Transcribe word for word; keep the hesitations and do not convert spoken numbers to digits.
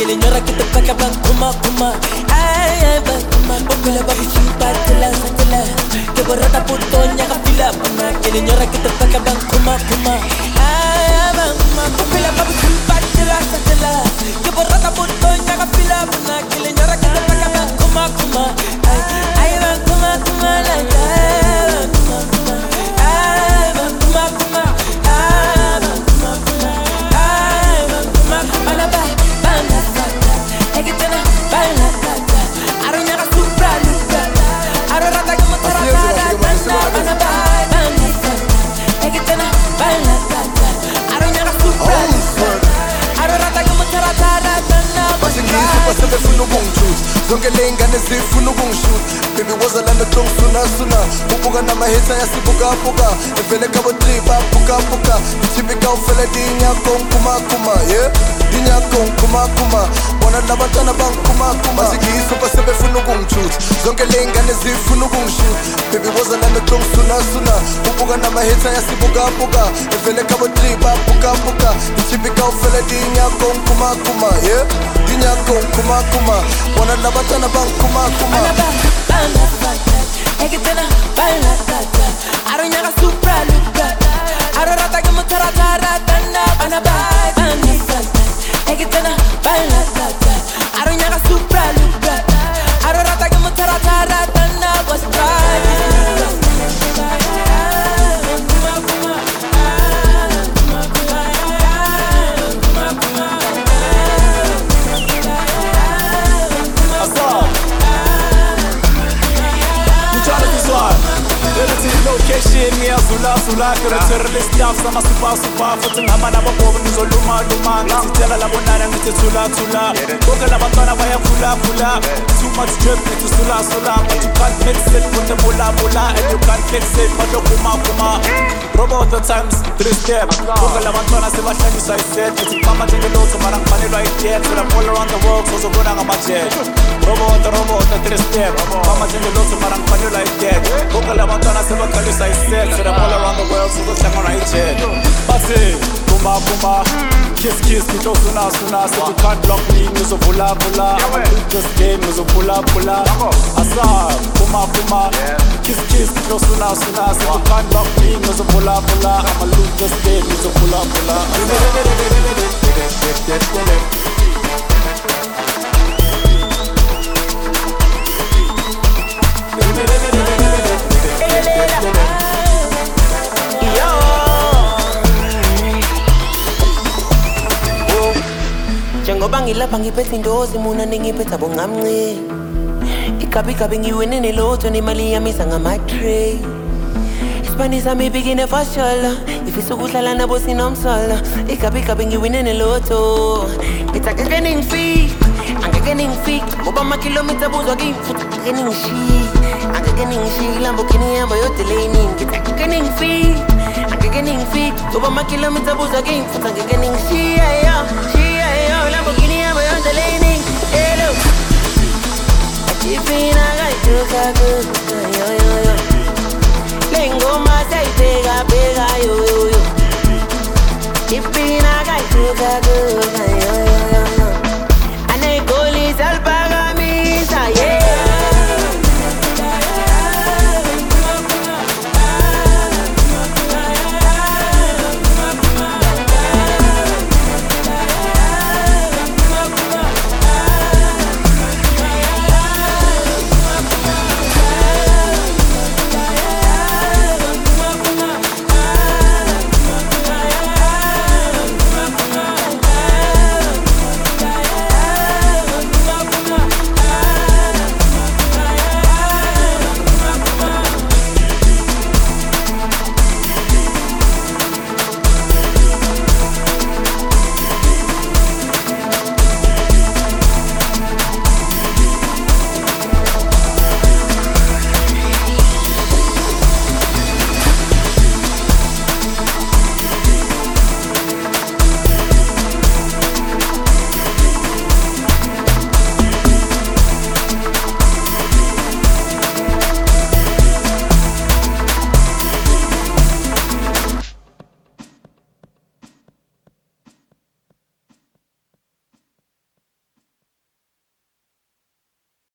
Killing your racket the pack up kuma kuma. Ay ay kuma. Opila babi chupa tela tela. Que borrata putonya kapila kuma. Killing your racket the pack up kuma kuma. Ay ay kuma. Opila babi chupa tela tela. Que borrata putonya kapila kuma. Killing your racket the pack up kuma kuma. Ay ay kuma kuma la la. Kuma kuma. Ay kuma kuma. Ay kuma kuma. Ay kuma kuma. Bana ba bana sa. Take it to the bana sa. I don't know supra luka. I don't know como te rata. Bana ba bana sa. Take it to the bana sa. I don't know supra luka. I don't know como te rata. Basingisi basebefuna ukungithusa zonke le ngane zifuna ukungishutha baby wazalana hlong suna suna ubuka namahitha yasibukabuka evele kabo three babukabuka ichibika ufela dinyako kuma kuma yeah dinyako kuma kuma bona labantwana bangikuma kuma basingisi basebefuna ukungithusa zonke le ngane zifuna ukungishutha baby wazalana hlong suna suna ubuka namahitha yasibukabuka evele kabo three babukabuka ichibika ufela dinyako kuma kuma yeah Dinyako kuma kuma, wana labatana bang kuma kuma. Bana ba bana sa, take it to the bana sa. I don't know supra luka. I don't know como te rata. Bana ba bana sa, take it to the bana sa. I don't know supra luka. I don't know como te rata. What's right? Location me azula azula kero terrorist staff sama super super futhi ngama labo bobo ngizoluma luma ngizitela labo nana ngithi thula thula bonke labantwana bayakhula khula too much drip ngithi sula sula but you can't mix it with the bula bula and you can't fix it but kuma kuma robot the times three step bonke labantwana sebahlanyiswa iset ngithi mama njengelotho mara ngifanelwa ijet so I'm all around the world so zobona ngamajet robot robot three step mama njengelotho mara ngifanelwa ijet bonke labantwana sebahlanyiswa iset so I'm all around the world so zohlangana ijet bathi kuma kuma kiss kiss ngito suna suna so you can't block me ngizovula vula I'ma lose this game ngizovula vula asa kuma kuma kiss kiss ngito suna suna so you can't block me ngizovula vula I'ma lose this game ngizovula vula Njengoba ngilapha ngiphethe indozi muna ningiphetha bongamnci Ikabi kabi ngiwine nelotho nemali yami sangama-tray Isibani sami ibikine fashola Ifisa ukuhlala nabo sinomsola Ikabi kabi ngiwine nelotho Ngithi angeke ningifike Angeke ningifike Ngoba amakilomita buzwa kimi futhi angeke ningishiye Angeke ningishiye Lamborghini yamba yodeleni Ngithi angeke ningifike Angeke ningifike Ngoba amakilomita buzwa kimi futhi angeke ningishiye Lamborghini yamba yodeleni Hello Achifina gaituka good